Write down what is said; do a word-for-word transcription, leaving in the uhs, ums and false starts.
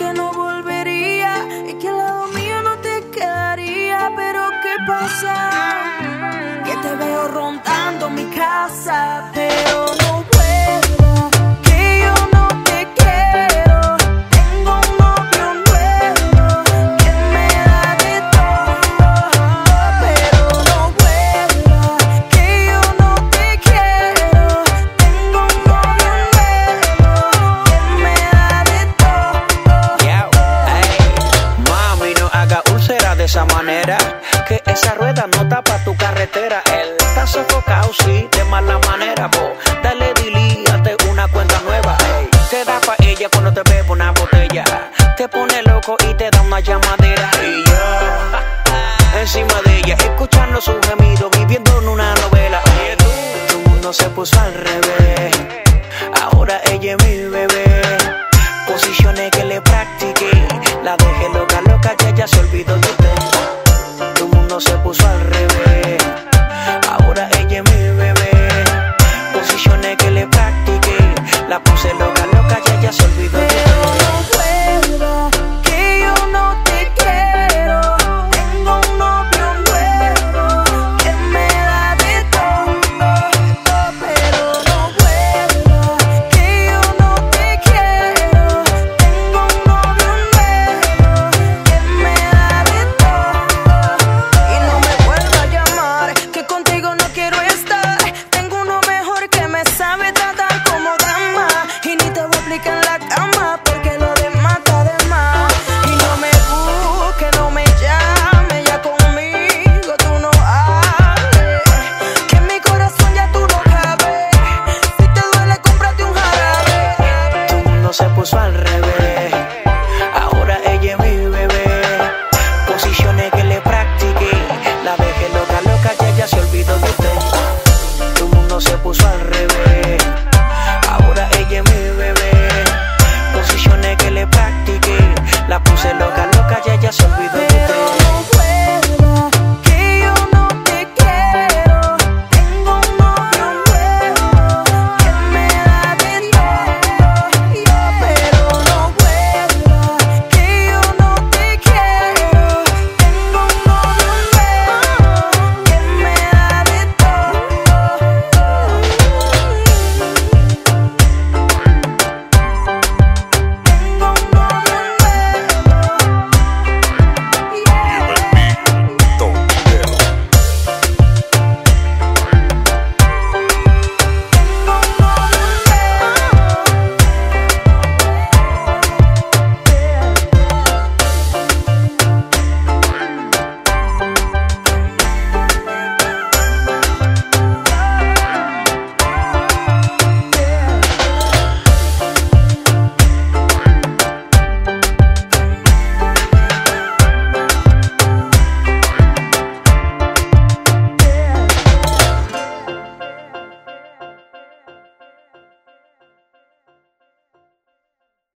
que no volvería y que al lado mío no te quedaría. Pero ¿qué pasa? Que te veo rondando mi casa, pero no vuelvas, que yo no te quiero. Tengo un novio nuevo que me da de todo, pero no vuelvas, que yo no te quiero. Tengo un novio nuevo que me da de todo. Yeah, hey. Mami, no haga úlcera de esa manera, que esa rueda no tapa tu carretera. Él está sofocado, sí, de mala manera, po. Dale, dilíate una cuenta nueva, ey. Te da pa' ella cuando te bebe una botella, te pone loco y te da una llamadera. Y yo, encima de ella, escuchando su gemido, viviendo en una novela. Oye, tú, tu mundo se puso al revés, ahora ella es mi bebé. Posiciones que le practiqué, la dejé loca, loca, ya ya se olvidó